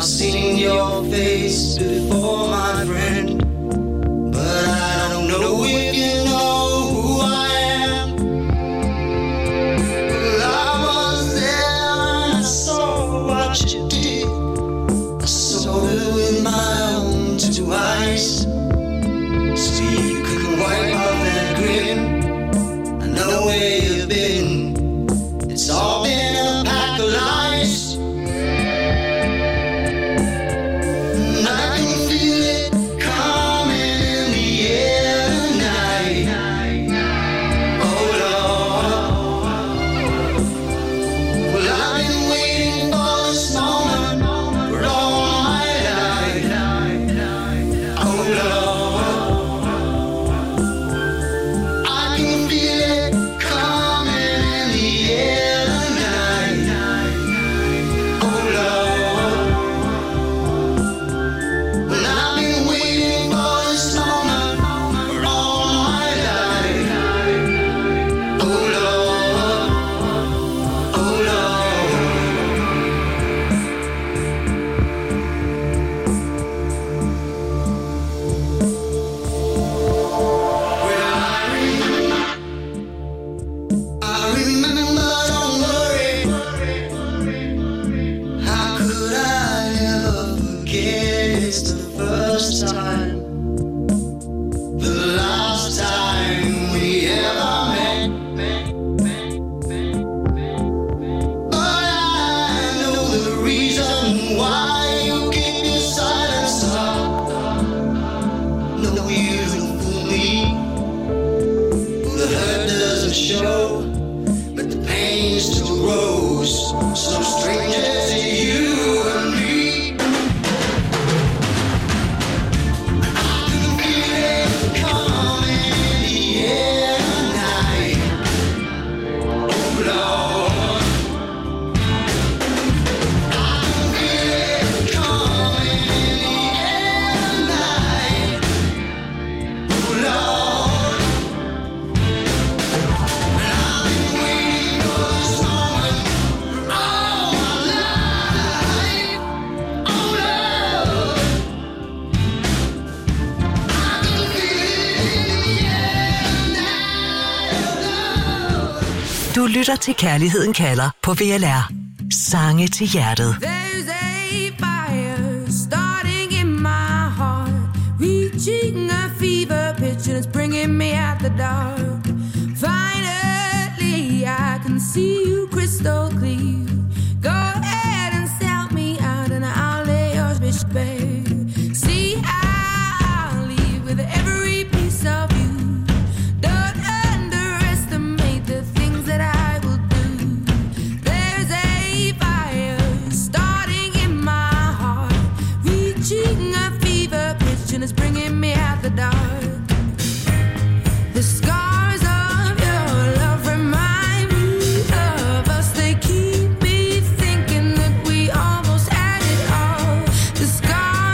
I've seen your face before, my friend, but I don't know if you know who I am. Well, I was there and I saw what you did. I saw it with my own two eyes. So you couldn't wipe off that grin. I know where you've been. It's all been a pack of lies. And I can feel it coming in the air tonight. Oh Lord. Well, I've been waiting for this moment for all my life. Oh Lord. I can feel it coming in the air tonight. Oh Lord. Well, I've been waiting for this moment for all my life. Oh Lord. Oh Lord. Well, I remember, don't worry. How could I ever forget? It's the first time, the last time we ever met. But I know the reason why you keep your silence up. No, you don't fool me. The hurt doesn't show, but the pain still grows. So strangers to you and me. I can feel it coming in the air tonight. Oh Lord. I can feel it coming in the air tonight. Oh Lord. And I've been waiting for this moment for all my life. Oh Lord. I can feel it in the air tonight. Du lytter til Kærligheden kalder på VLR. Sange til hjertet. There's a fire starting in my heart, reaching a fever pitch and it's bringing me out the dark. Finally, I can see you crystal clear. Go ahead and sell me out and I'll lay your bitch bare. See, I'll leave with every piece of you. Don't underestimate the things that I will do. There's a fire starting in my heart, reaching a fever pitch and it's bringing me out the dark. The scars of your love remind me of us. They keep me thinking that we almost had it all. The scars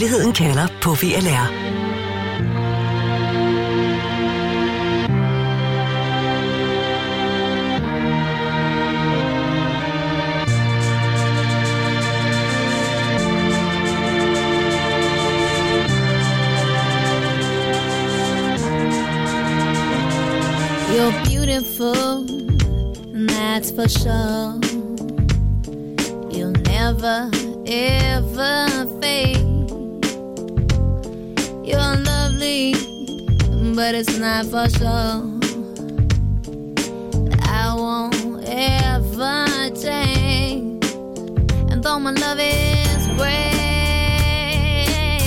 Kærligheden kalder på VLR. You're beautiful, that's for sure. You'll never, ever fade. You're lovely, but it's not for sure. I won't ever change. And though my love is great,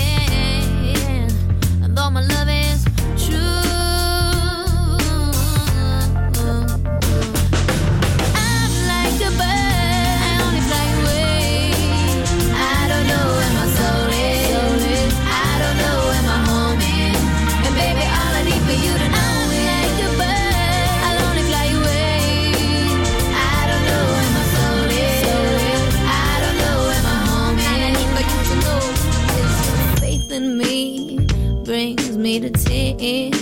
and though my love is true, brings me to tears,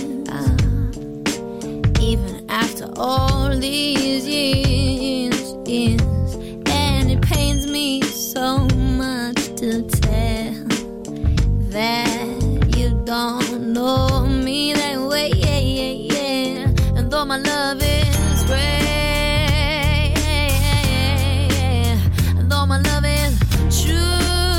even after all these years, and it pains me so much to tell that you don't know me that way, and though my love is great, and though my love is true,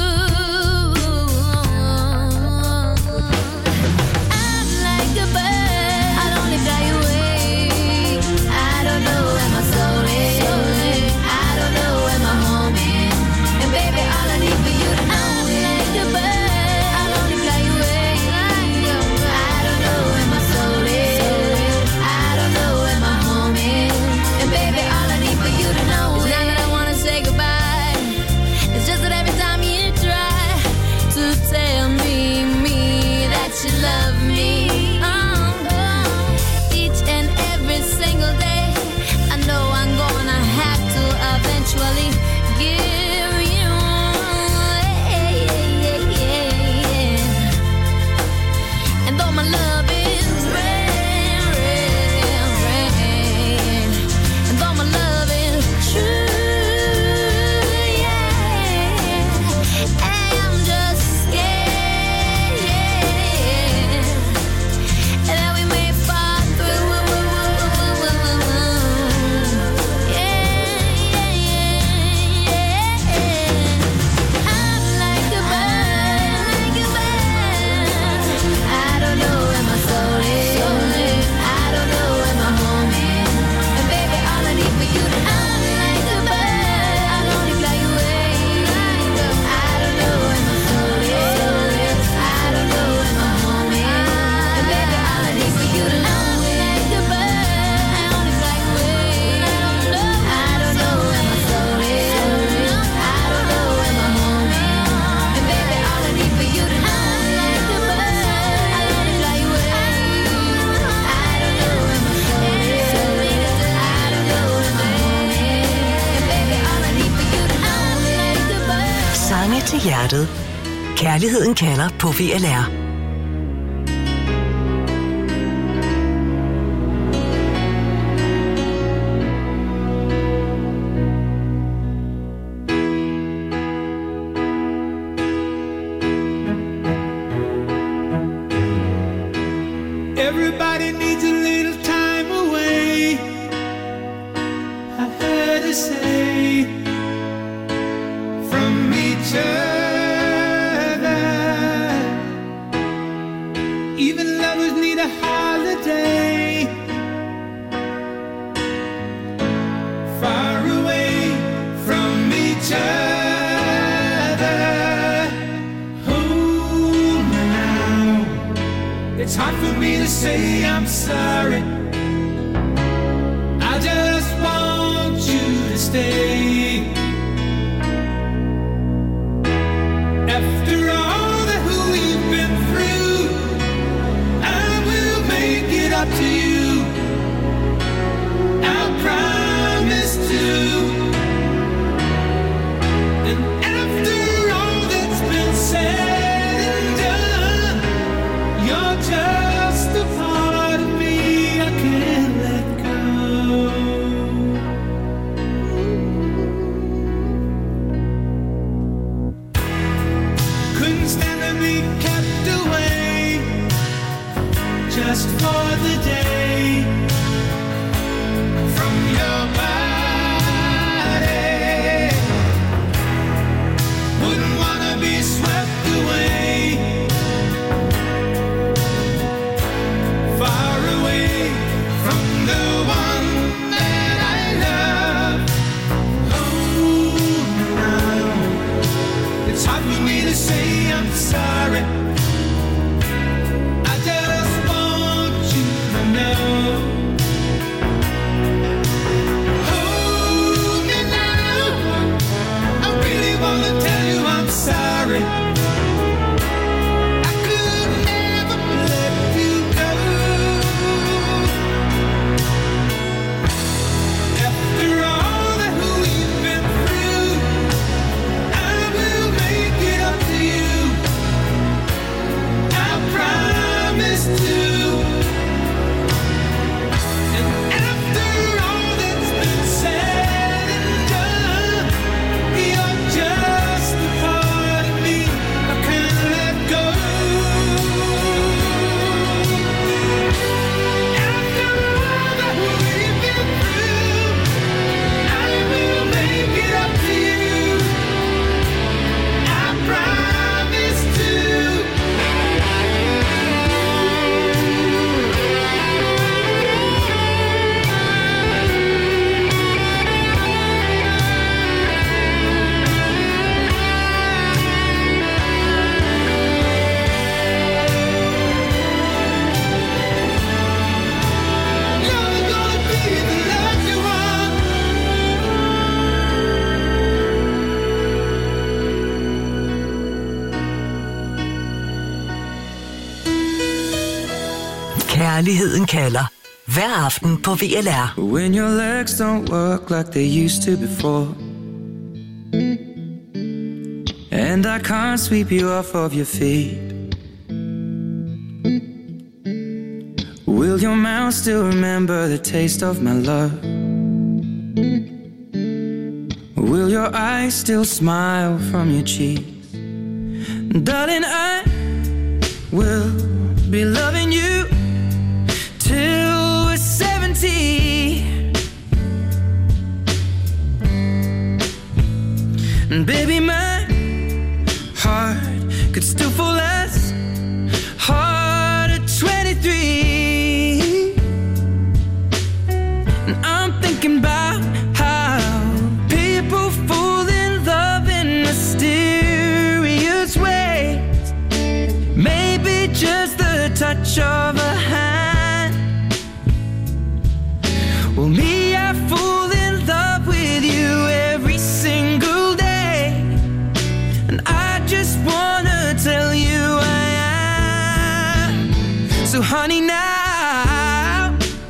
Til hjertet. Kærligheden kalder på VLR. Everybody needs a little time away, I heard her say, from each other. Even lovers need a holiday, far away from each other. Hold me now, it's hard for me to say I'm sorry. I just want you to stay. After all that we've been through, I will make it up to you. I promise to. And after all that's been said You're just a part of me I can't let go. Couldn't stand to be kept away just for the day from your body. Wouldn't wanna be swept away, far away from the one that I love. Oh, now it's hard for me to say I'm sorry. I just want you to know. Hold me now. I really wanna tell you I'm sorry. I could never let you go. After all that we've been through, I will make it up to you. I promise to. And after all that's been said and done, you're just a part of me I can't let go. After all that we've been through, I will make it up to you. I promise to. You're gonna be the love you want. Kærligheden kalder. Hver aften på VLR. When your legs don't work like they used to before, and I can't sweep you off of your feet, will your mouth still remember the taste of my love? Will your eyes still smile from your cheeks? Darling, I will be loving you till we're 70. And baby, my heart could still fall as hard at 23. And I'm thinking about how people fall in love in mysterious ways. Maybe just the touch of a hand. Well, me, I fall in love with you every single day, and I just wanna tell you I am. So honey, now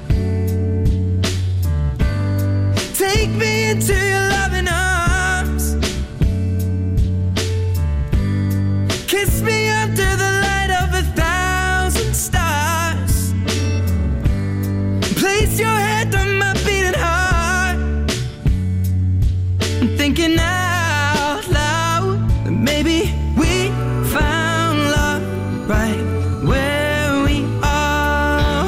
take me into your loving arms, kiss me under the light of 1,000 stars, place your head on my beating heart. I'm thinking out loud that maybe we found love right where we are.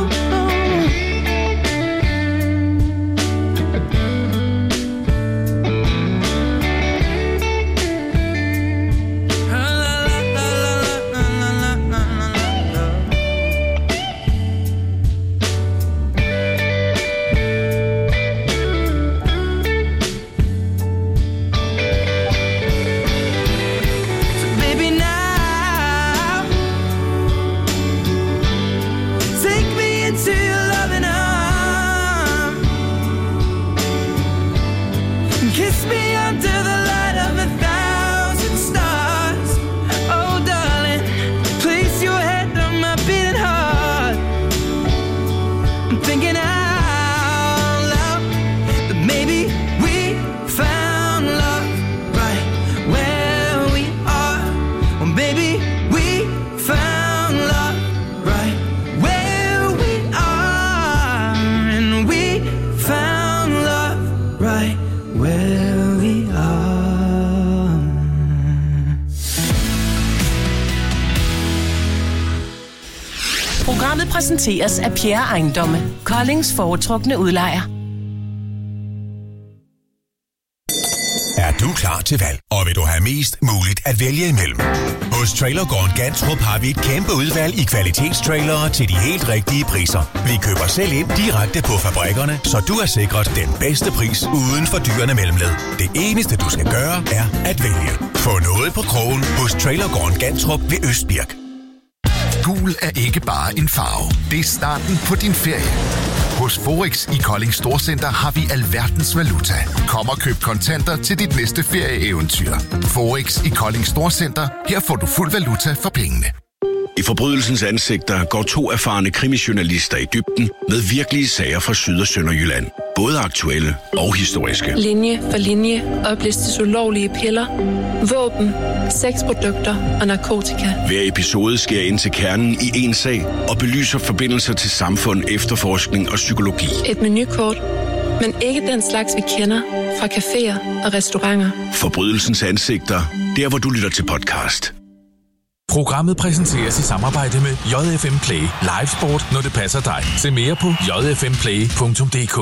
Programmet præsenteres af Pierre Ejendomme, Koldings foretrukne udlejer. Er du klar til valg, og vil du have mest muligt at vælge imellem? Hos Trailergården Gantrup har vi et kæmpe udvalg i kvalitetstrailere til de helt rigtige priser. Vi køber selv ind direkte på fabrikkerne, så du er sikret den bedste pris uden for dyrene mellemled. Det eneste du skal gøre er at vælge. Få noget på krogen hos Trailergården Gantrup ved Østbirk. Gul er ikke bare en farve. Det er starten på din ferie. Hos Forex i Kolding Storcenter har vi alverdens valuta. Kom og køb kontanter til dit næste ferieeventyr. Forex i Kolding Storcenter. Her får du fuld valuta for pengene. I forbrydelsens ansigter går 2 erfarne krimijournalister i dybden med virkelige sager fra Syd- og Sønderjylland. Både aktuelle og historiske. Linje for linje oplistes ulovlige piller, våben, sexprodukter og narkotika. Hver episode sker ind til kernen i en sag og belyser forbindelser til samfund, efterforskning og psykologi. Et menukort, men ikke den slags, vi kender fra caféer og restauranter. Forbrydelsens ansigter, der hvor du lytter til podcast. Programmet præsenteres i samarbejde med JFM Play. Livesport, når det passer dig. Se mere på jfmplay.dk.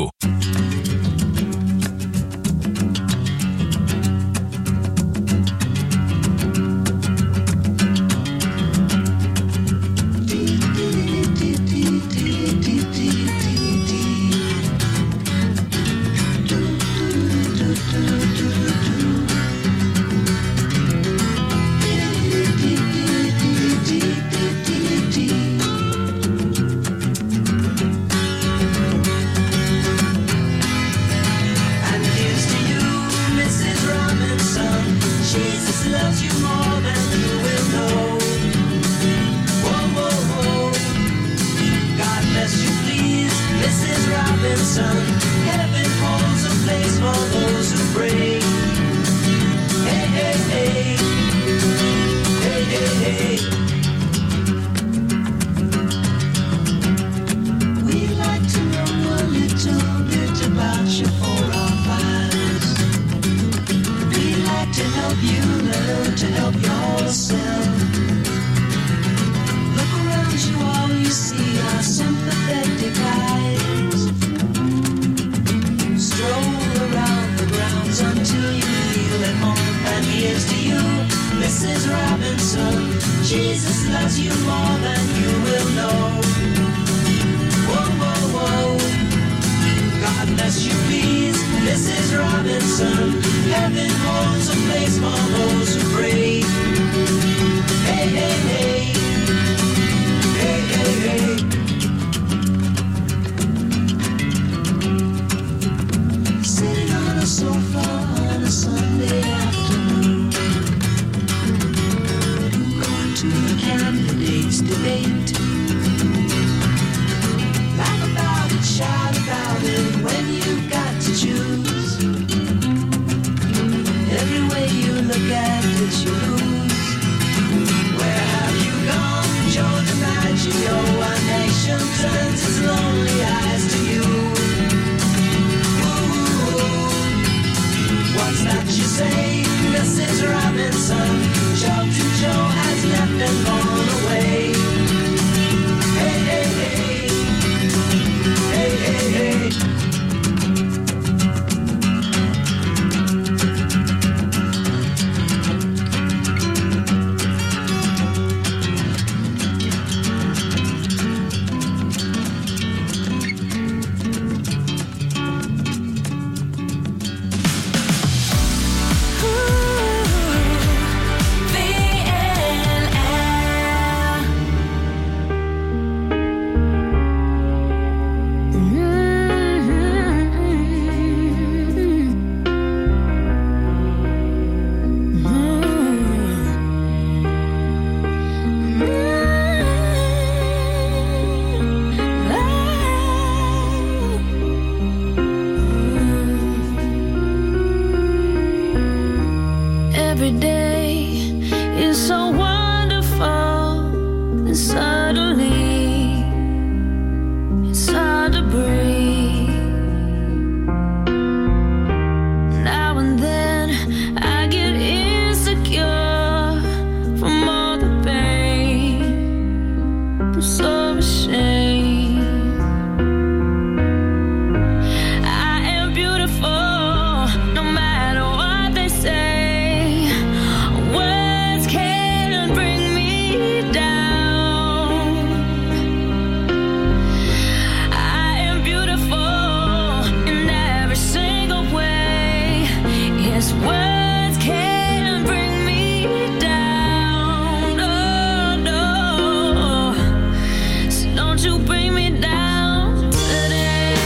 you bring me down today.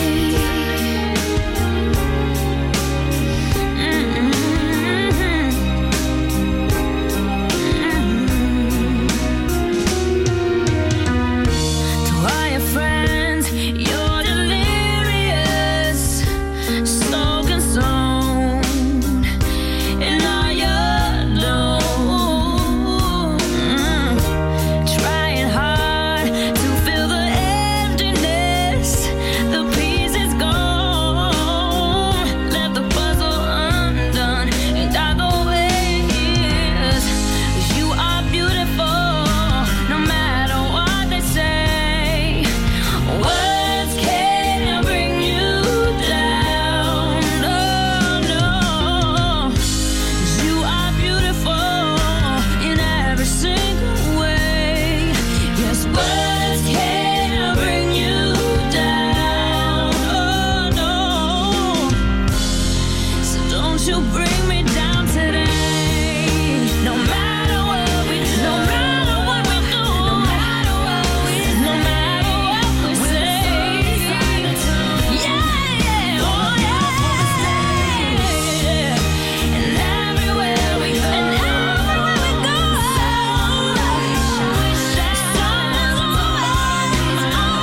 To all your friends, you're delirious, so consumed in all your doom. Trying hard to fill the emptiness, the peace is gone. Left the puzzle undone and got the ways. You are beautiful, no matter what they say. Words can't bring you down, no, no. You are beautiful in every single way. Yes, words can't bring you down, oh no. So don't you bring me down today. No matter what we do, no matter what we do, no matter what we say, no matter what we say. Yeah, yeah, oh yeah. And everywhere we go, and everywhere we go, someone's always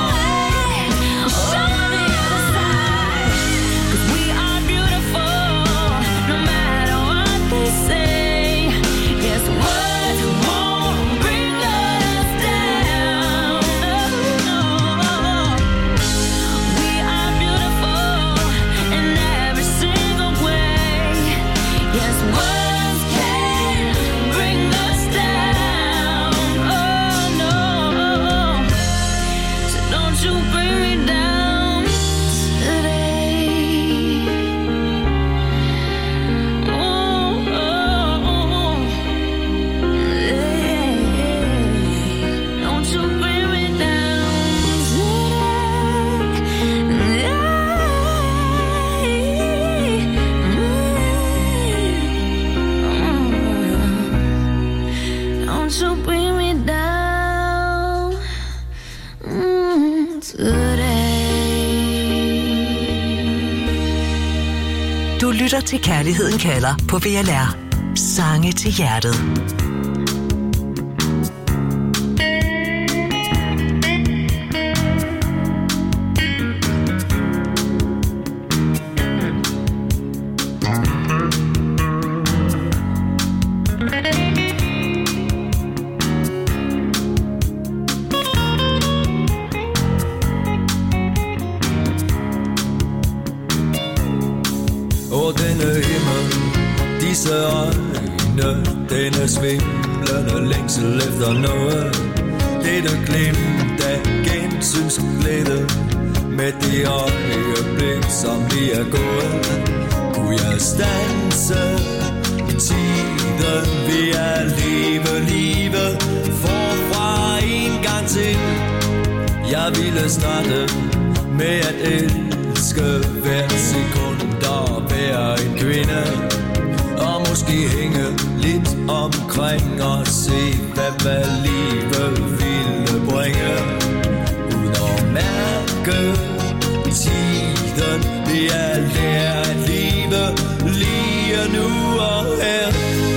on the other side. 'Cause we are beautiful, no matter what they say. Yes, words won't bring us down, no, no. We are beautiful in every single way. Yes, words can bring us down, oh no. So don't you bring me down today. Oh, oh, oh. Yeah. Don't you bring me down today. Don't you bring me down today. Du lytter til Kærligheden kalder på VLR. Sange til hjertet. Og denne himmel, disse øjne, denne svimlende længsel efter noget. Dette glimt af gensynsglæde, med det øjeblik, som vi er gået. Kunne jeg standse tiden, vil jeg leve livet forfra en gang til. Jeg ville starte med at elske hver sekund og være en kvinde. Og måske hænge lidt omkring og se, hvad livet ville bringe. Uden at mærke tiden, vil jeg lære at leve lige nu og her.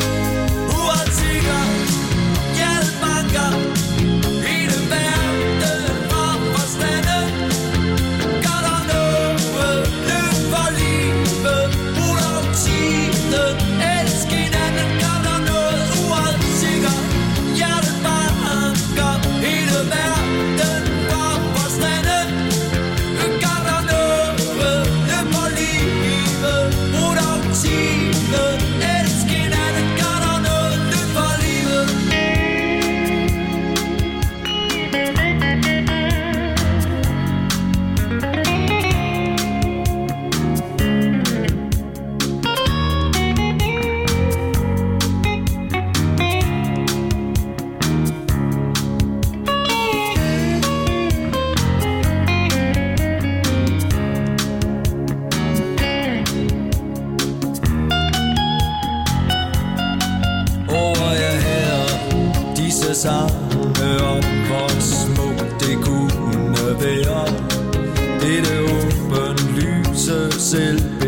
Uansikker, hjertet banker, hele verden for forstande. Gør der noget, løb for livet, brug om tiden, elsk hinanden. Gør der noget, uansikker, hjertet banker, hele verden for forstande. Gør der noget, løb for livet, brug om tiden, elsk hinanden. Gør der noget, løb for livet. Over jeg her disse sange om hvor smukt det kunne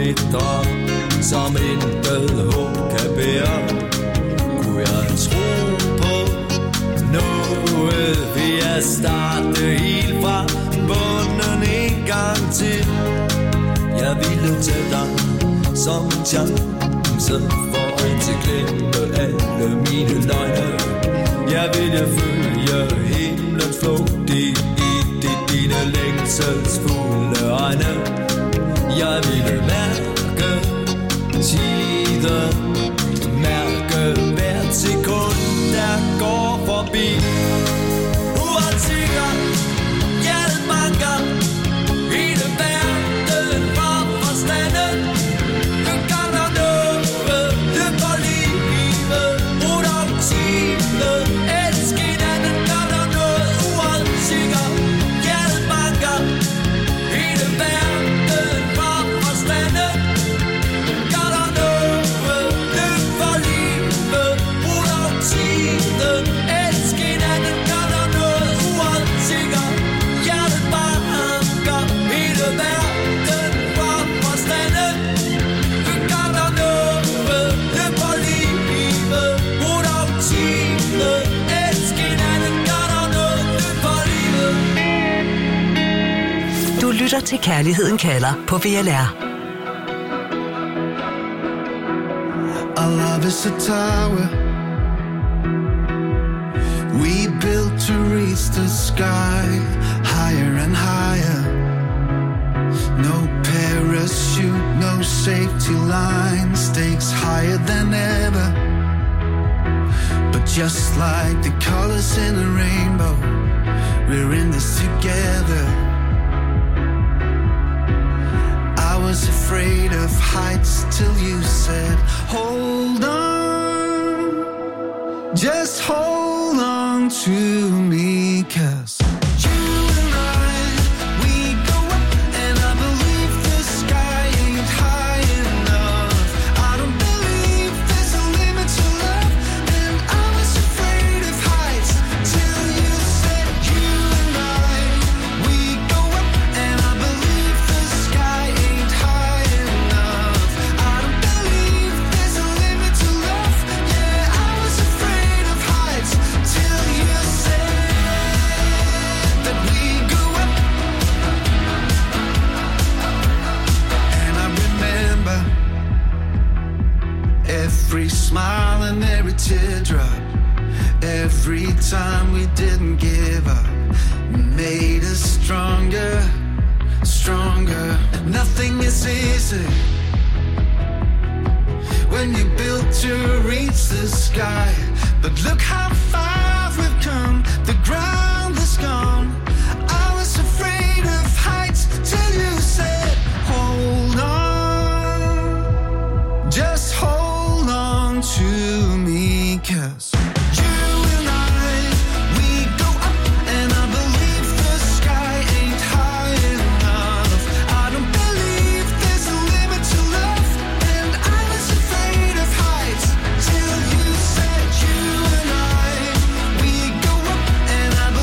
bitre, som intet håb kan bære. Kunne jeg tro på noget, vil jeg starte helt fra bunden en gang til. Jeg ville tage dig som en chance for at glemme alle mine løgne. Jeg ville følge himlens flugt i dine længselsfulde øjne. Jeg ville mærke tiden, mærke hvert sekund, der går forbi. Uansikker, hjertet banker, hele verden for forstanden. Du gør der noget, løb for livet, brug dig om timen, elsk hinanden, gør der noget. Uansikker, hjertet banker, hele verden for forstanden. Gør der noget, løb for livet, brug dig om timen, elsk hinanden, gør der noget. Uansikker, hjertet banker, hele verden for forstanden. Gør der noget, løb for livet, brug dig om timen, elsk hinanden, gør der noget, løb for livet. Du lytter til Kærligheden kalder på VLR. Our love is a tower we built to reach the sky, higher and higher. No parachute, no safety line, stakes higher than ever. But just like the colors in a rainbow, we're in this together. I was afraid of heights till you said, hold on, just hold on to me, 'cause you and I, we go up, and I believe the sky ain't high enough. I don't believe there's a limit to love, and I was afraid of heights till you said, you and I, we go up, and I believe the sky ain't high enough. I don't believe there's a limit to love. Yeah, I was afraid of heights till you said that we go up. And I remember every smile and every teardrop, every time we didn't give up, made us stronger, stronger. Nothing is easy when you build to reach the sky, but look how far we've come, the ground is gone. I was afraid of heights till you said, hold on, just hold on to me, 'cause you and I, we go up, and I believe the sky ain't high enough. I don't believe there's a limit to love, and I was afraid of heights till you said, you and I, we go up, and I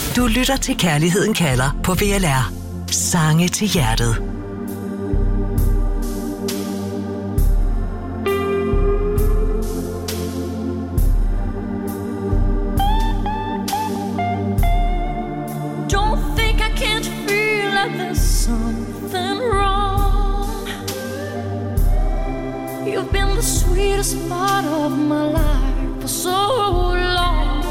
Du lytter til Kærligheden kalder på VLR. Sange til hjertet. Don't think I can't feel like there's something wrong. You've been the sweetest part of my life for so long.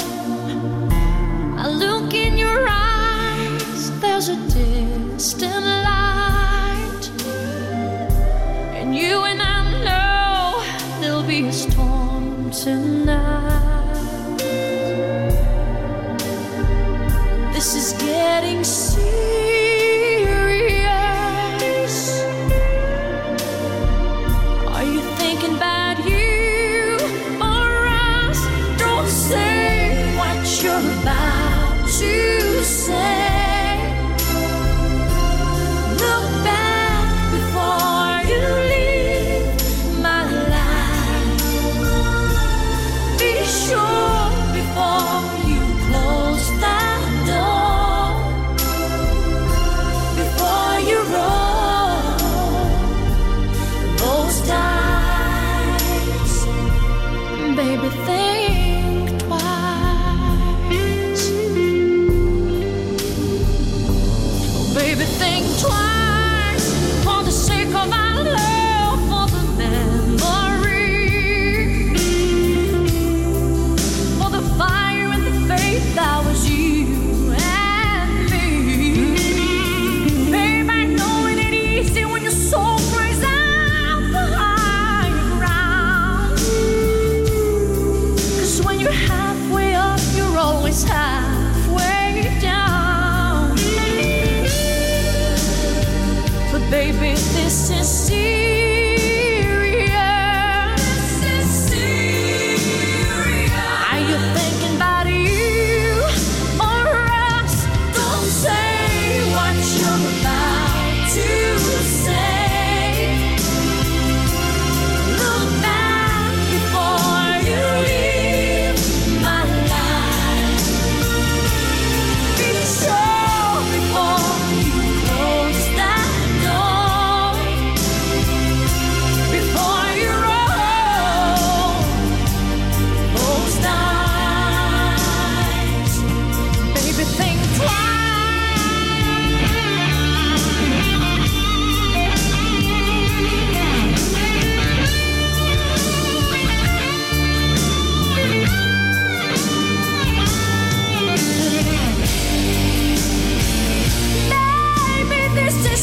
I look in your eyes, there's a distant light, and you and I know there'll be a storm tonight. This is getting serious. Are you thinking about you or us? Don't say what you're about to say. Look back before you leave my life. Be sure before you close that door, before you roll those dice. Baby, think twice. Baby, think twice for the sake of our love, for the memory, for the fire and the faith that was you and me. Babe, I know it ain't easy when your soul cries out the high ground. 'Cause when you're halfway up, you're always halfway down. But baby, this is serious. This is serious. Are you thinking about you or us? Don't say what you're about to say. Look back before you leave my life. Be sure before you close that door, before you roll those dice. Baby, think twice. Baby, this is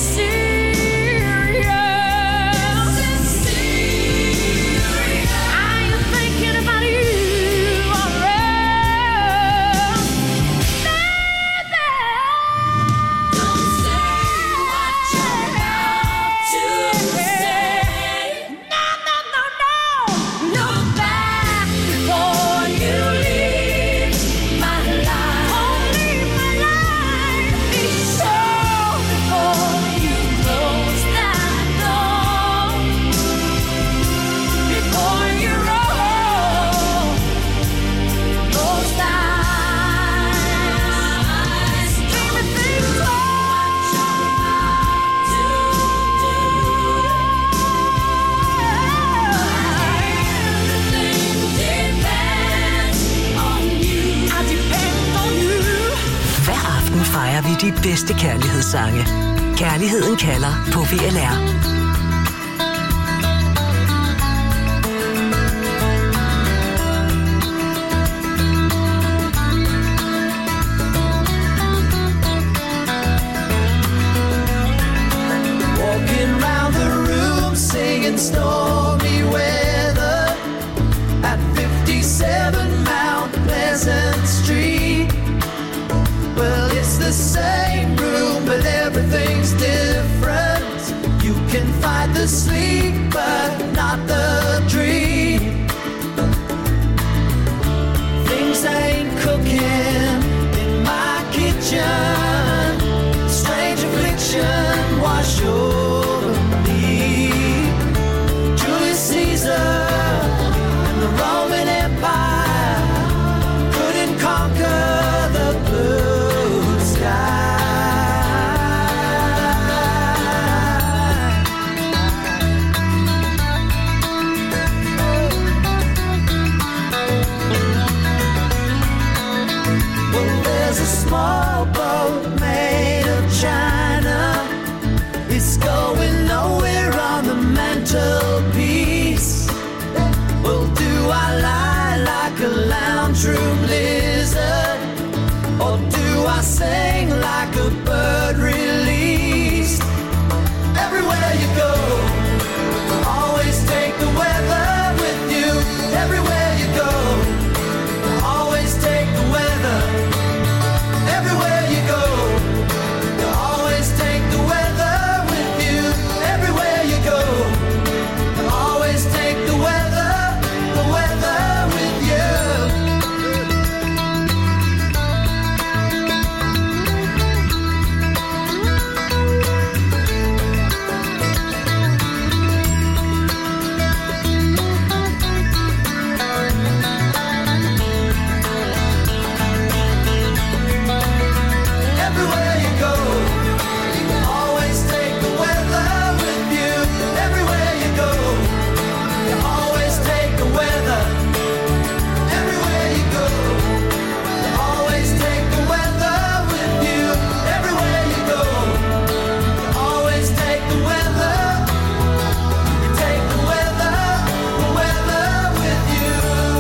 serious. This is serious. Are you thinking about you or us? Baby, don't say what you're about to say. No, no, no, no. Look back before you leave my life. Oh, leave my life. Be sure before you close that door, before you roll those dice. Baby, think twice. Everything depends on you. I depend on you. Hver aften fejrer vi de bedste kærlighedssange. Kærligheden kalder på VLR. Walking round the room singing stormy weather at 57 Mount Pleasant Street. Well, it's the same room, but everything's different. You can fight the sleep, but not the dream. Things ain't cooking in my kitchen. Strange affliction wash over me. Julius Caesar and the Roman Empire couldn't conquer the blue. true blizzard, or do I sing like a bird released? Everywhere you go, always take the weather with you. Everywhere you go, always take the weather. Everywhere you go, always take the weather with you. Everywhere you go, always take the weather with you. Everywhere you go, always take the weather with you. Everywhere you go, always take the weather. Everywhere you go, always take the weather with you. Everywhere you go, always take the weather. Take the weather with you.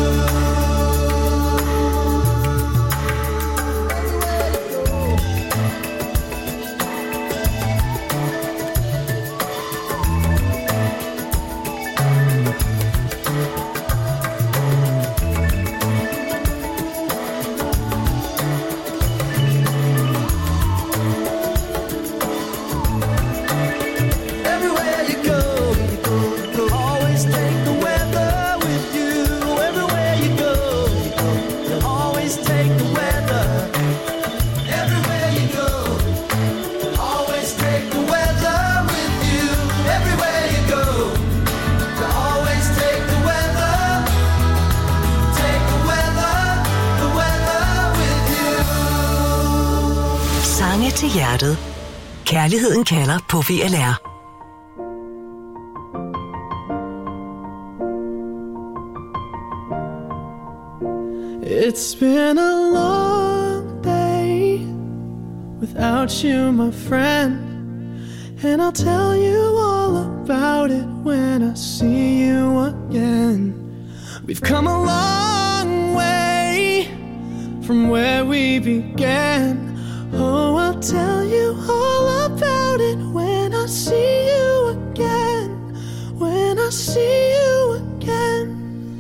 Everywhere you go, always take the weather with you. Everywhere you go, always take the weather. Everywhere you go, always take the weather with you. Everywhere you go, always take the weather. Take the weather with you. Sange til hjertet. Kærligheden kalder på VLR. It's been a long day without you, my friend, and I'll tell you all about it when I see you again. We've come a long way from where we began. Oh, I'll tell you all about it when I see you again. When I see you again.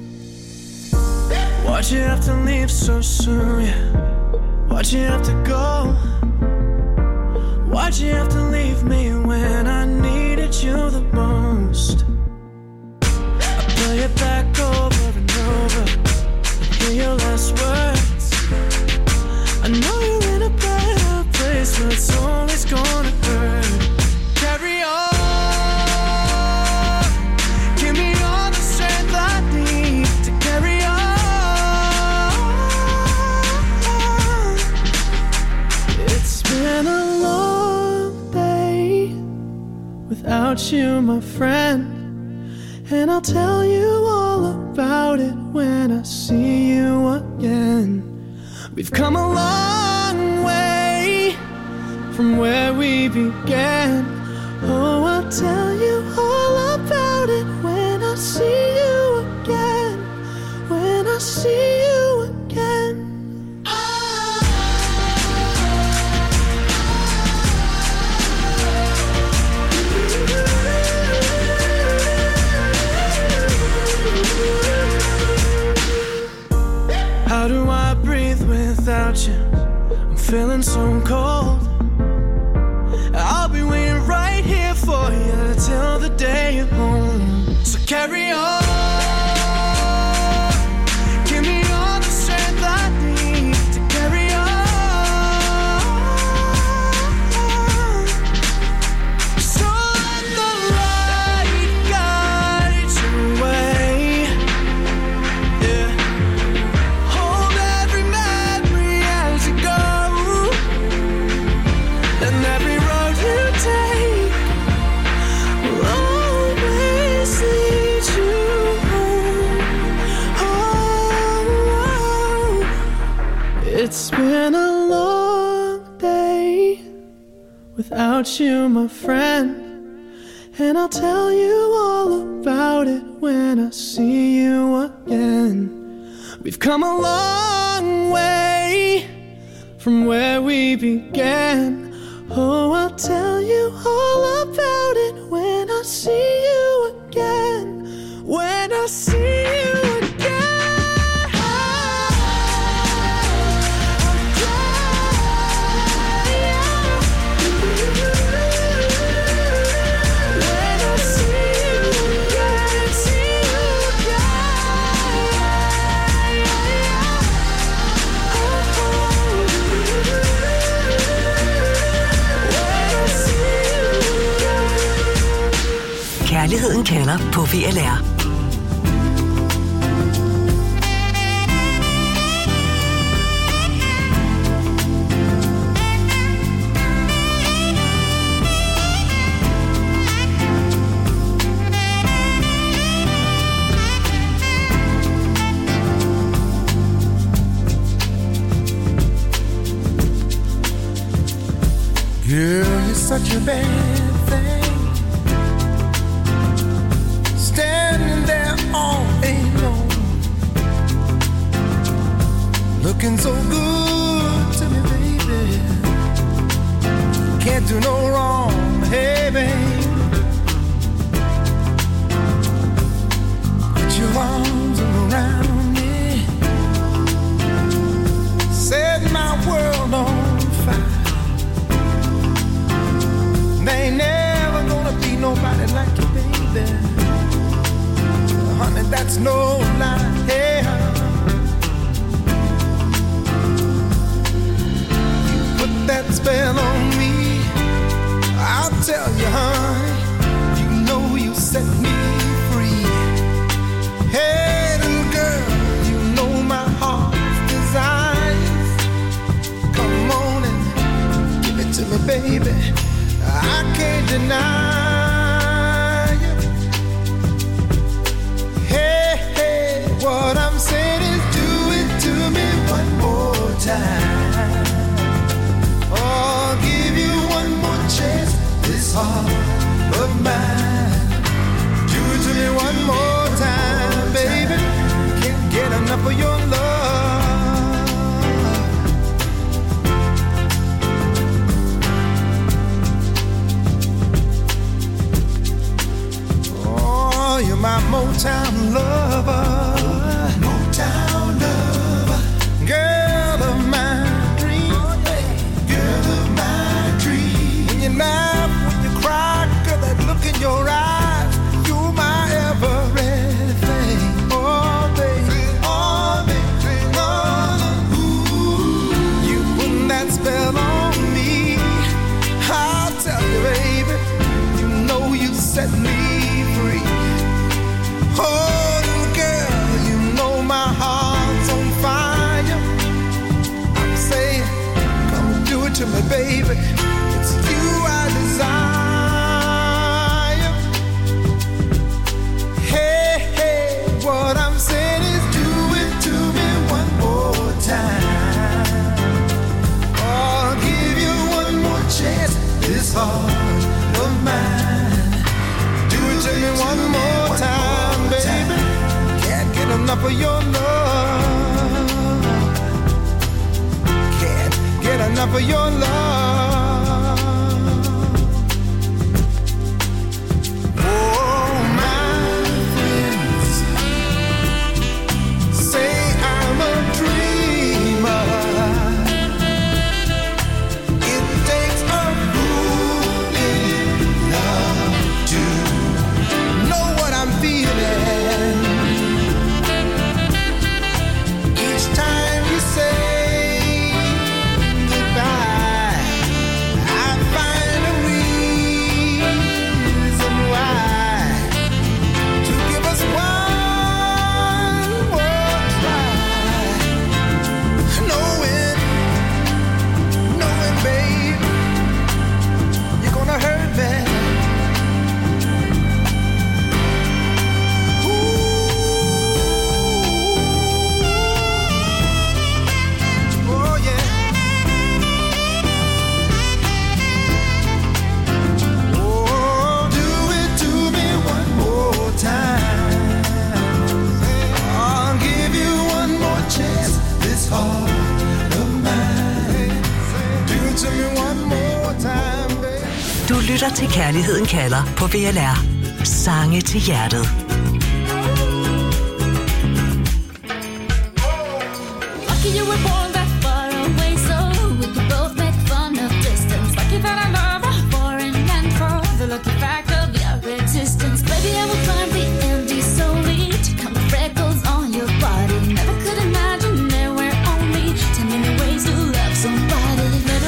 Why'd you have to leave so soon, yeah? Why'd you have to go? Why'd you have to leave me when I needed you the most? I play it back over and over, hear your last words. I know you're in a better place, but it's always gonna hurt. Carry on, give me all the strength I need to carry on. It's been a long day without you, my friend, and I'll tell you all about it when I see you again. We've come a long way from where we began. Oh, I'll tell you all about it when I see you again. When I see you again. How do I breathe without you? I'm feeling so cold. I'll be waiting right here for you till the day you're home. So carry on, give me all the strength I need to carry on. So let the light guide your way. Yeah. Hold every memory as you go, and every road you take will always lead you home. Oh, it's been a long day without you, my friend, and I'll tell you all about it when I see you again. We've come a long way from where we began. Oh, I'll tell you all about it when I see you again. When I see you again. Kærligheden kalder på VLR. Girl, you're such a bad thing, standing there all alone, looking so good to me, baby. Can't do no wrong, hey, babe. Put your arms around me, set my world on fire. There ain't never gonna be nobody like you, baby. Honey, that's no lie. Hey, you put that spell on me. I'll tell you, honey, you know you set me free. Hey, little girl, you know my heart's desires. Come on and give it to me, baby. I can't deny you. Hey, hey, what I'm saying is do it to me one more time. Oh, give you one more chance, this heart of mine. Do it to me one more time, baby. Can't get enough of your love. You're my Motown lover, Motown lover, girl of my dreams, girl of my dreams. When you laugh, when you cry, girl, that look in your eyes, you're my everything. Oh, baby, oh, baby, oh, ooh. You put that spell on me. I'll tell you, baby, you know you set me free. Oh, little girl, you know my heart's on fire. I'm saying, come do it to me, baby. It's you I desire. Hey, hey, what I'm saying is do it to me one more time. Oh, I'll give you one more chance, this heart of mine. Do it to me one more time, baby. Can't get enough of your love. Can't get enough of your love. Oh, my friends say I'm a dreamer. It takes a fool in love to know what I'm feeling. Each time you say goodbye, Du lytter til Kærligheden kalder på VLR. Sange til hjertet. Lucky you were born that far away, so we could both make fun of distance. Lucky that I love a foreign land for the lucky fact of your existence. Baby, I will climb the Andes solely to count the freckles on your body. Never could imagine there were only 10 million ways to love somebody.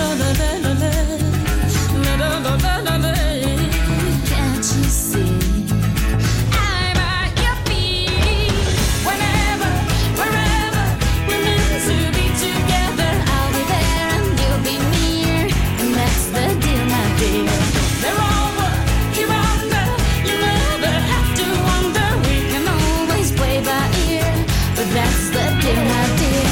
Can't you see? I'm at your feet. Whenever, wherever, we're meant to be together. I'll be there and you'll be near, and that's the deal, my dear. They're over, you're under. You never have to wonder. We can always play by ear, but that's the deal, my dear.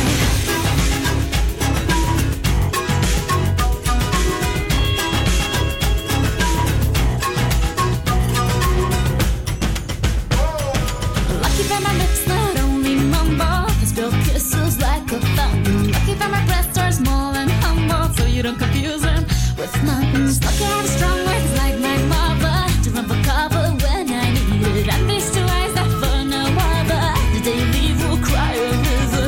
Lucky that my lips not only mumble, they spill kisses like a fountain. Lucky that my breasts are small and humble, so you don't confuse them with mountains. Lucky I have strong legs like my mother, to run for cover when I need it. And these two eyes that for no other, the day you leave will cry a river.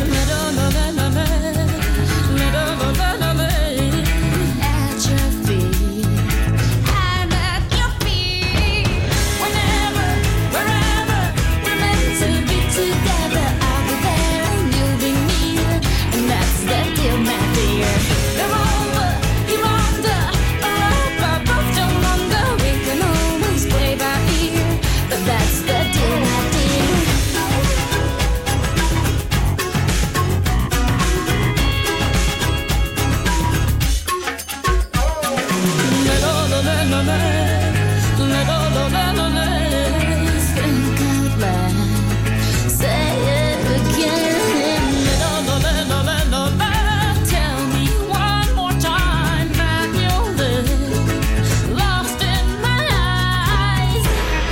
At your feet, I'm at your feet. Whenever, wherever, we're meant to be together. I'll be there and you'll be near, and that's the deal, my dear. They're over, you're under, or up, I both don't wonder. We can always play by ear, but that's the deal, my dear. Think out loud, say it again. Tell me one more time that you'll live, lost in my eyes.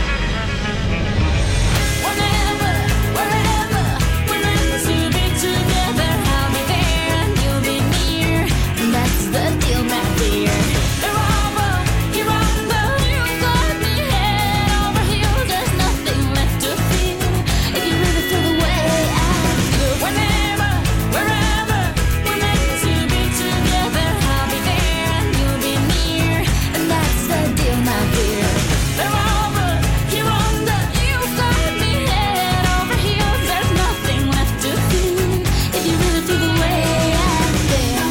Whenever, wherever, we're meant to be together. I'll be there and you'll be near, and that's the deal, my dear. They're over, you're under, you've got me head over heels. There's nothing left to feel if you really feel the way I feel. Whenever, wherever, we're meant to be together. I'll be there and you'll be near, and that's the deal, my dear. They're over, you're under, you've got me head over heels. There's nothing left to feel if you really feel the way I feel.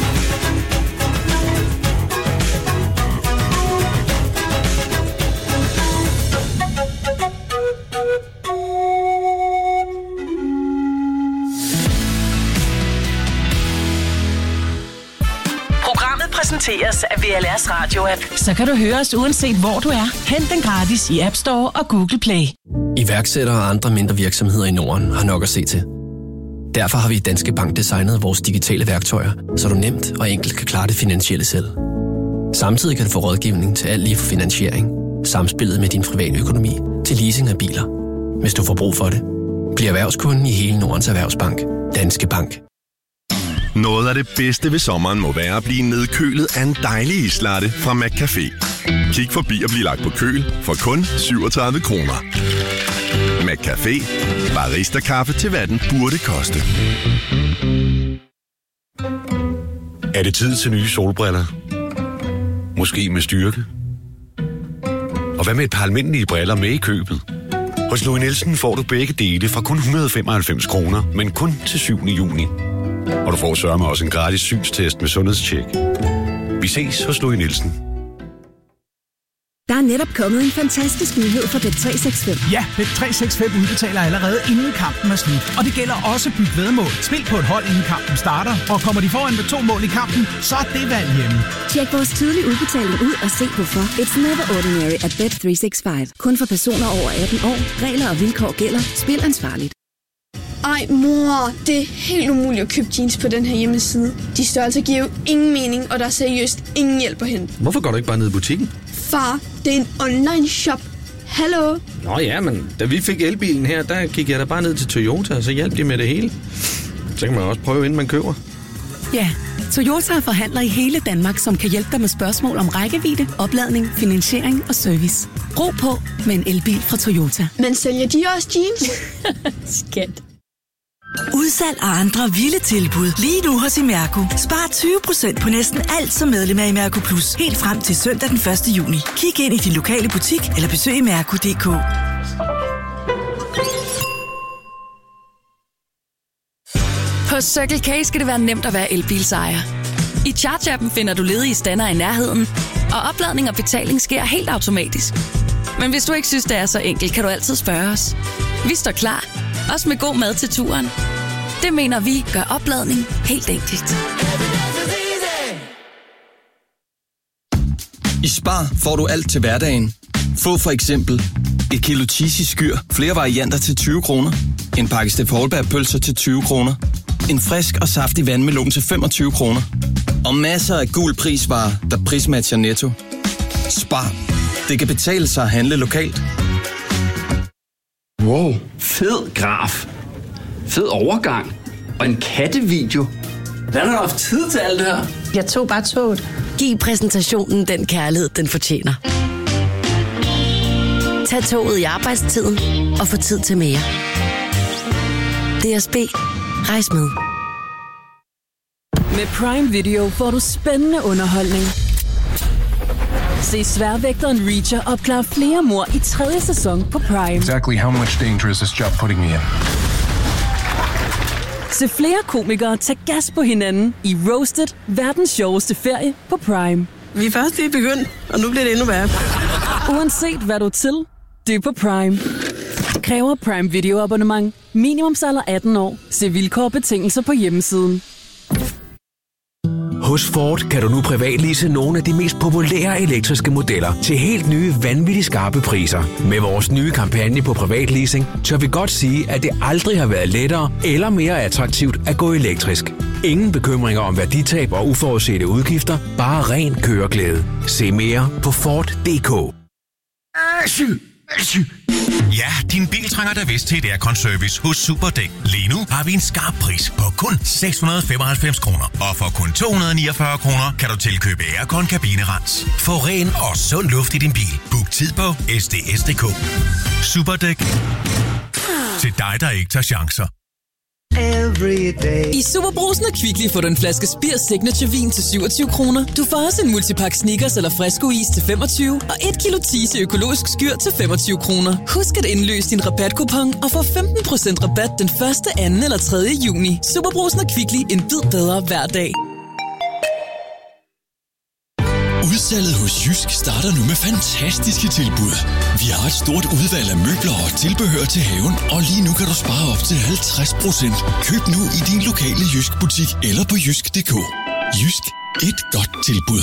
Programmet præsenteres af VLR's radio-app. Så kan du høre os uanset hvor du er. Hent den gratis i App Store og Google Play. Iværksættere og andre mindre virksomheder i Norden har nok at se til. Derfor har vi i Danske Bank designet vores digitale værktøjer, så du nemt og enkelt kan klare det finansielle selv. Samtidig kan du få rådgivning til alt lige fra finansiering, samspillet med din private økonomi til leasing af biler. Hvis du får brug for det, bliv erhvervskunden i hele Nordens Erhvervsbank. Danske Bank. Noget af det bedste ved sommeren må være at blive nedkølet af en dejlig islatte fra McCafé. Kig forbi og bliv lagt på køl for kun 37 kroner. McCafé. Barista-kaffe til hvad den burde koste. Er det tid til nye solbriller? Måske med styrke? Og hvad med et par almindelige briller med i købet? Hos Louis Nielsen får du begge dele fra kun 195 kroner, men kun til 7. juni. Og du får sørme også en gratis synstest med sundhedstjek. Vi ses hos Louis Nielsen. Der er netop kommet en fantastisk nyhed fra Bet365. Ja, Bet365 udbetaler allerede inden kampen er slut. Og det gælder også byt væddemål. Spil på et hold inden kampen starter, og kommer de foran med 2 mål i kampen, så er det valg hjemme. Tjek vores tidlige udbetaling ud og se hvorfor. It's never ordinary at Bet365. Kun for personer over 18 år. Regler og vilkår gælder. Spil ansvarligt. Ej mor, det er helt umuligt at købe jeans på den her hjemmeside. De størrelser giver jo ingen mening, og der er seriøst ingen hjælp at hente. Hvorfor går du ikke bare ned i butikken? Far, det er en online shop. Hallo? Nå ja, men da vi fik elbilen her, der gik jeg da bare ned til Toyota, og så hjalp de med det hele. Så kan man også prøve, inden man køber. Ja, Toyota er forhandler i hele Danmark, som kan hjælpe dig med spørgsmål om rækkevidde, opladning, finansiering og service. Ro på med en elbil fra Toyota. Men sælger de også jeans? Skat. Udsalg og andre vilde tilbud lige nu hos Imerco. Spar 20% på næsten alt som medlem af Imerco Plus. Helt frem til søndag den 1. juni. Kig ind i din lokale butik eller besøg imerco.dk. På Circle K skal det være nemt at være elbilsejer. I Charge-appen finder du ledige stander i nærheden, og opladning og betaling sker helt automatisk. Men hvis du ikke synes, det er så enkelt, kan du altid spørge os. Vi står klar, også med god mad til turen. Det mener vi gør opladning helt enkelt. I Spar får du alt til hverdagen. Få for eksempel et kilo cheesy skyr, flere varianter til 20 kroner. En pakke Steff Holberg-pølser til 20 kroner. En frisk og saftig vandmelon til 25 kroner. Og masser af gul prisvarer, der prismatcher Netto. Spar. Det kan betale sig at handle lokalt. Wow, fed graf. Fed overgang. Og en kattevideo. Hvordan har du haft tid til alt det her? Jeg tog bare toget. Giv præsentationen den kærlighed, den fortjener. Tag toget i arbejdstiden og få tid til mere. DSB. Rejs med. Med Prime Video får du spændende underholdning. Se Sværvægteren Reacher opklare flere mord i 3. sæson på Prime. Exactly how much danger is this job putting me in? Se flere komikere tage gas på hinanden i Roasted, verdens sjoveste ferie på Prime. Vi er først lige begyndt, og nu bliver det endnu værre. Uanset hvad du er til, det er på Prime. Kræver Prime Video abonnement. Minimumsalder 18 år. Se vilkår og betingelser på hjemmesiden. Hos Ford kan du nu privatlease nogle af de mest populære elektriske modeller til helt nye, vanvittigt skarpe priser. Med vores nye kampagne på privatleasing, tør vi godt sige, at det aldrig har været lettere eller mere attraktivt at gå elektrisk. Ingen bekymringer om værditab og uforudsete udgifter, bare ren køreglæde. Se mere på Ford.dk. Ja, din bil trænger da vist til et aircon-service hos Superdæk. Lige nu har vi en skarp pris på kun 695 kroner. Og for kun 249 kroner kan du tilkøbe aircon-kabinerens. Få ren og sund luft i din bil. Book tid på SDS.dk. Superdæk. Til dig, der ikke tager chancer. I Superbrugsen og Kvickly får du en flaske Spir Signature Vin til 27 kroner. Du får også en multipakke Snickers eller Fresco-is til 25 og 1 kilo Tise økologisk skyr til 25 kroner. Husk at indløse din rabatkupon og få 15% rabat den 1., 2. eller 3. juni. Superbrugsen og Kvickly, en bid bedre hver dag. Udsalget hos Jysk starter nu med fantastiske tilbud. Vi har et stort udvalg af møbler og tilbehør til haven, og lige nu kan du spare op til 50%. Køb nu i din lokale Jysk butik eller på jysk.dk. Jysk. Et godt tilbud.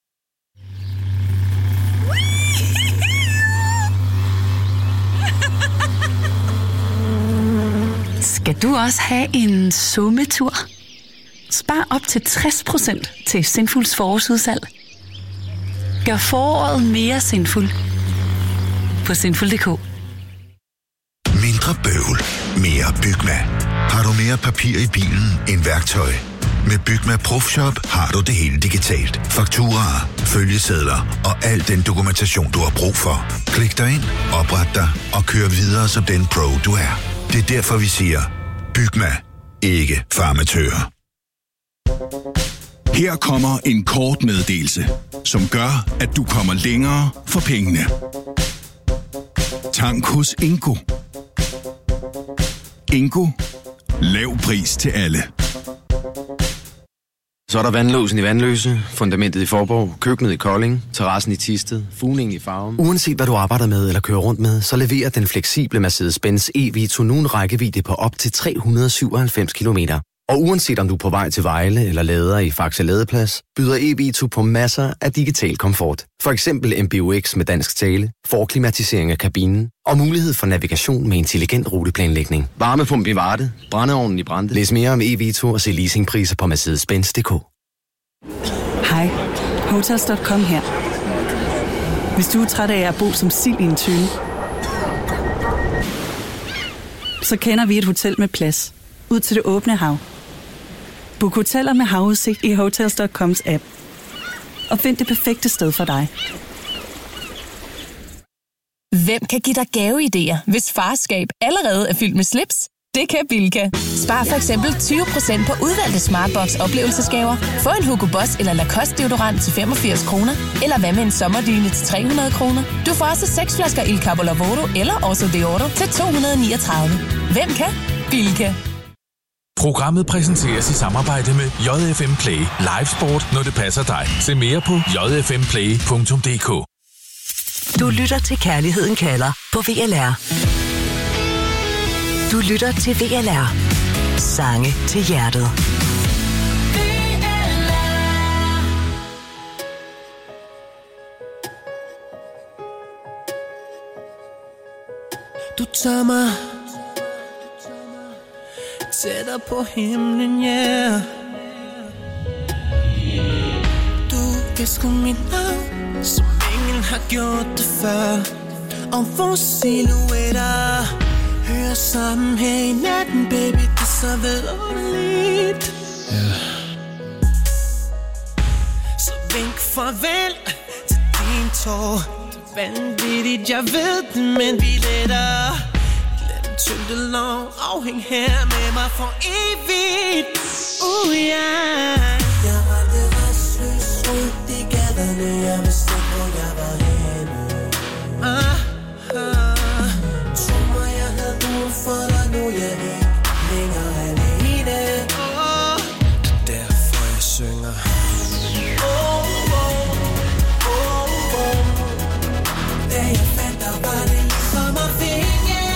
Skal du også have en sommetur? Spar op til 60% til Sinfuls forårsudsalg. Gør foråret mere sinful på sinful.dk. Mindre bøvl, mere Bygma. Har du mere papir i bilen end værktøj? Med Bygma Profshop har du det hele digitalt. Fakturaer, følgesedler og al den dokumentation, du har brug for. Klik dig ind, opret dig og kør videre som den pro, du er. Det er derfor, vi siger, Bygma. Ikke farmatører. Her kommer en kort meddelelse, som gør, at du kommer længere for pengene. Tank hos Ingo. Ingo. Lav pris til alle. Så er der vandlåsen i Vandløse, fundamentet i Forborg, køkkenet i Kolding, terrassen i Thisted, fugningen i Farum. Uanset hvad du arbejder med eller kører rundt med, så leverer den fleksible Mercedes-Benz e-Vito nu en rækkevidde på op til 397 km. Og uanset om du er på vej til Vejle eller lader i Faxe Ladeplads, byder e-Vito på masser af digital komfort. For eksempel MBUX med dansk tale, forklimatisering af kabinen og mulighed for navigation med intelligent ruteplanlægning. Varmepump i Varde, brændeovnen i Brande. Læs mere om e-Vito og se leasingpriser på Mercedes-Benz.dk. Hej, Hotels.com her. Hvis du er træt af at bo som sild i en tønde, så kender vi et hotel med plads ud til det åbne hav. Book hoteller med havudsigt i Hotels.coms app. Og find det perfekte sted for dig. Hvem kan give dig gaveidéer, hvis farskab allerede er fyldt med slips? Det kan Bilka. Spar for eksempel 20% på udvalgte Smartbox oplevelsesgaver. Få en Hugo Boss eller Lacoste deodorant til 85 kroner. Eller hvad med en sommerdyne til 300 kroner. Du får også 6 flasker Il Capo Lavoro eller Oso Deoro til 239. Hvem kan? Bilka. Programmet præsenteres i samarbejde med JFM Play. Live sport, når det passer dig. Se mere på jfmplay.dk. Du lytter til Kærligheden kalder på VLR. Du lytter til VLR. Sange til hjertet. Du tager mig tættere på himlen, yeah. Du visker mit navn, som ingen har gjort det før. Og vores silhuetter hører sammen her i natten, baby, det er så vidunderligt. Yeah. Så vink farvel til din tår. Det er vanvittigt, jeg ved det, men vi letter. Tyngde lov, afhæng her med mig for evigt. Yeah. Jeg var det restløs rundt i gaderne, jeg vidste ikke, hvor jeg var henne. Tro mig, jeg havde brug for dig, nu er jeg ikke længere alene. Det er derfor, jeg synger. Da jeg fandt dig, var det ligesom at finde.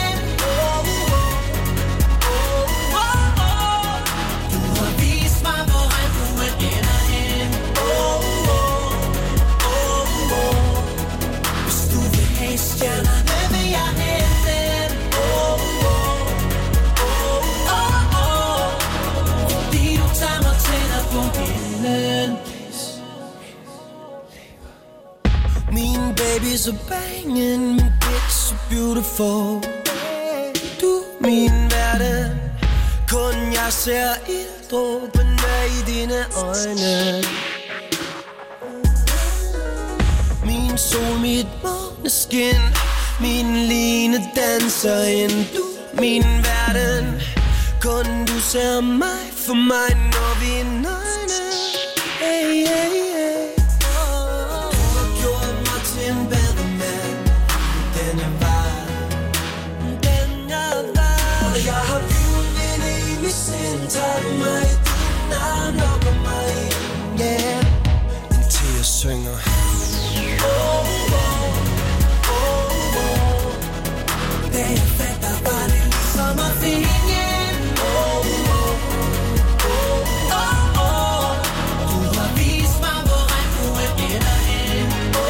Baby, so banging, bitch, so beautiful. Du min verden, kun jeg ser ilddråbene i dine øjne. Min sol, mit måneskin, min line danser ind. Du min verden, kun du ser mig for mig, når vi er nøgne. Hey, hey, hey. En bedre mand, den er var. Og jeg har bygget ind i sind. Tag mig i din arm, lukker mig ind, yeah. Indtil jeg synger. Da jeg fandt dig, var det ligesom at finde. Du har vist mig, hvor regnbuen ender hen.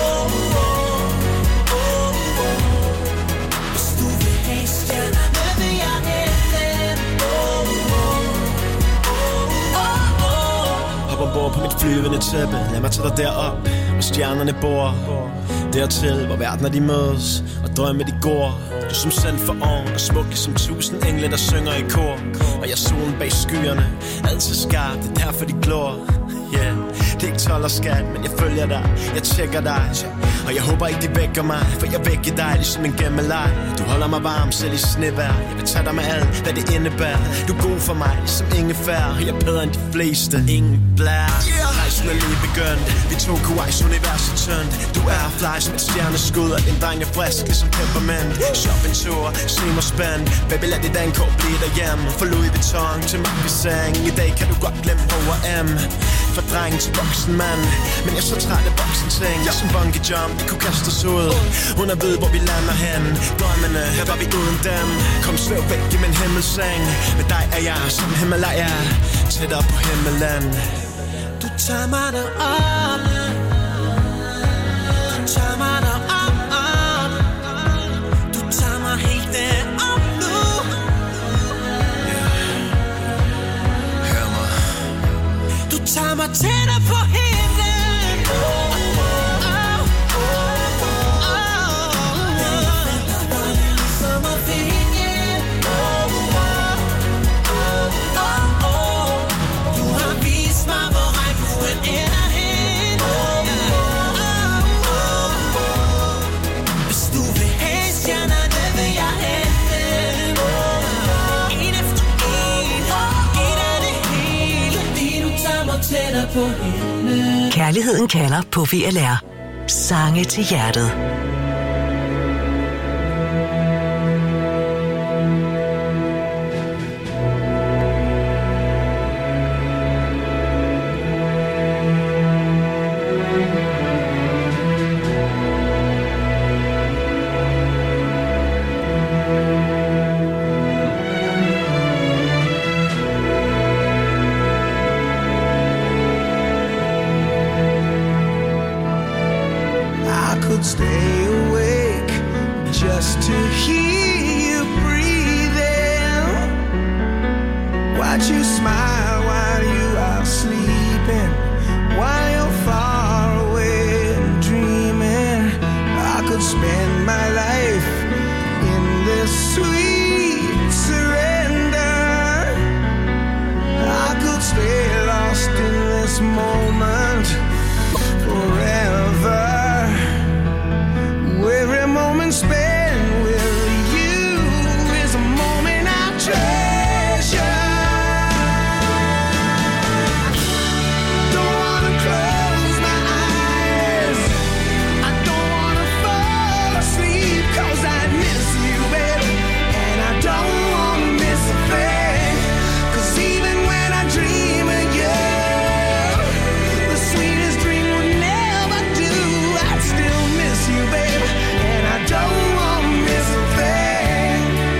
Hop ombord på mit flyvende tæppe. Lad mig tage dig derop, hvor stjernerne bor. Dertil, hvor verdener de mødes, og drømme de går. Du som sendt for oven, og smukke som 1000 engle, der synger i kor. Og jeg solen bag skyerne, altid skarp, det er derfor de glor. Yeah. Det er ikke 12 og skat, men jeg følger dig, jeg tjekker dig. Og jeg håber ikke de vækker mig, for jeg vækker dig ligesom en gemmeleg. Du holder mig varm, selv i snevejr. Jeg vil tage dig med alt, hvad det indebærer. Du er god for mig, som ingefær. Og jeg er bedre end de fleste, ingen blær. Rejsen er lige begyndt, vi tog Kuwais universet tyndt. Du er fly som et stjerneskud, og din dreng er frisk ligesom peppermint. Shoppingtur, se mig spændt. Baby, lad dit dankort blive derhjemme. Fra Louis Vuitton til Marquisang. I dag kan du godt glemme H&M. Fra dreng til voksen mand. Men jeg er så træt af voksen ting. Jeg som bungee jump, de kunne kaste os ud. Hun er ved, hvor vi lander hen. Drømmene, her var vi uden dem. Kom svæv væk i min himmelseng. Med dig er jeg som Himalaya, tættere på himmelen. Du tager mig derop. Du tager mig derop. Du tager mig helt derop nu. Hør mig. Du tager mig tættere på himlen. Du har på hende. Kærligheden kalder på VLR. Sange til hjertet. Stay awake just to hear you breathing. Watch you smile while you are sleeping, while you're far away and dreaming. I could spend my life in this sweet surrender. I could stay lost in this moment forever. Every moment spent with you is a moment I treasure. Don't wanna close my eyes, I don't wanna fall asleep, 'cause I miss you, baby, and I don't wanna miss a thing. 'Cause even when I dream of you, the sweetest dream would never do. I'd still miss you, baby, don't want to miss a thing.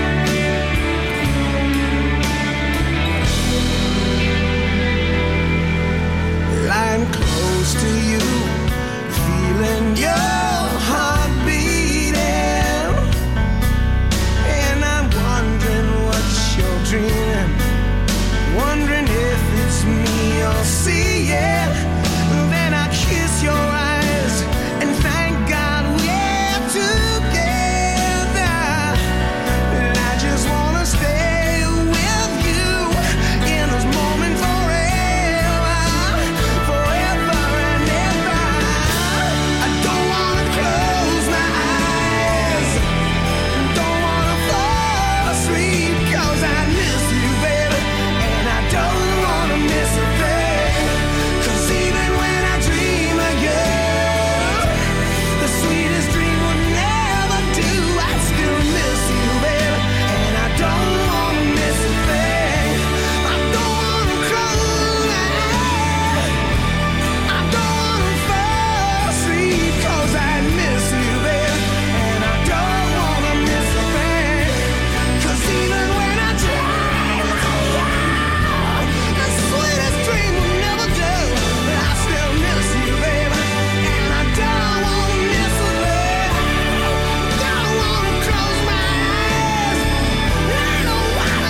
Lying close to you, feeling your heart beating, and I'm wondering what you're dreaming, wondering if it's me you're seeing. Then I kiss your eyes and thank God we're together. And I just wanna stay with you in this moment forever, forever and ever. I don't wanna close my eyes, don't wanna fall asleep, 'cause I miss you, baby, and I don't wanna miss a thing. 'Cause even when I dream of you, the sweetest dream would never do. I still miss you, baby, and I don't wanna miss a thing. I don't wanna close my eyes, I don't wanna fall asleep, 'cause I miss you, baby, and I don't wanna miss a thing. 'Cause even when I dream of you, the sweetest dream would never do. But I still miss you, baby, and I don't wanna miss a thing. Don't wanna close my eyes, I don't wanna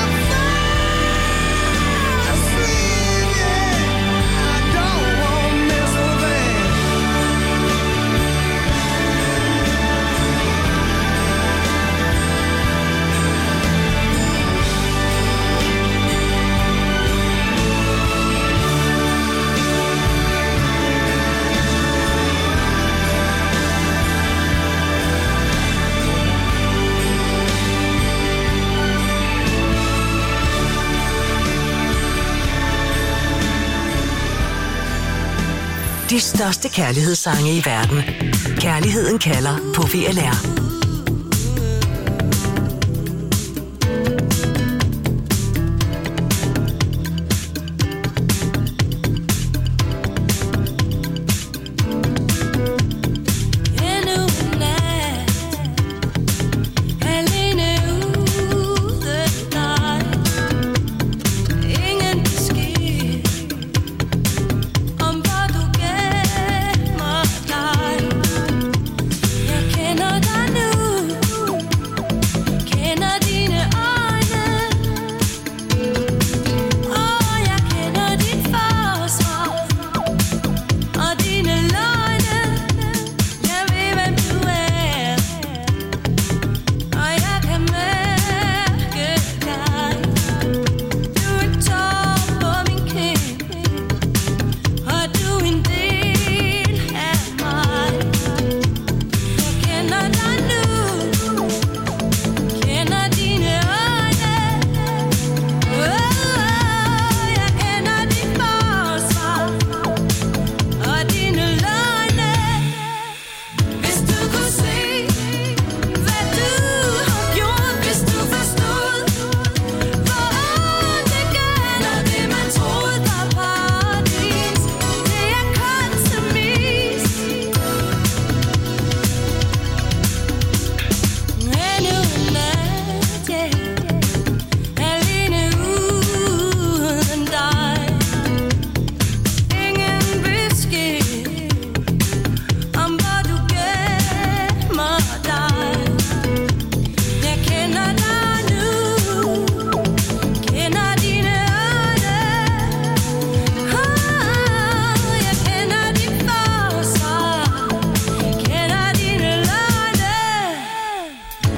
fall asleep, yeah. I don't wanna miss a thing. De største kærlighedssange i verden. Kærligheden kalder på VLR.